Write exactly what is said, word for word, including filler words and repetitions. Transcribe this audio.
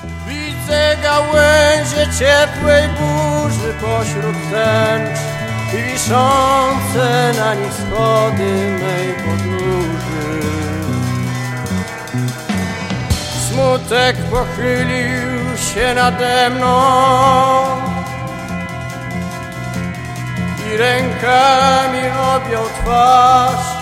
Widzę gałęzie ciepłej burzy pośród tęcz i wiszące na nich schody mej podróży. Smutek pochylił się nade mną i rękami objął twarz.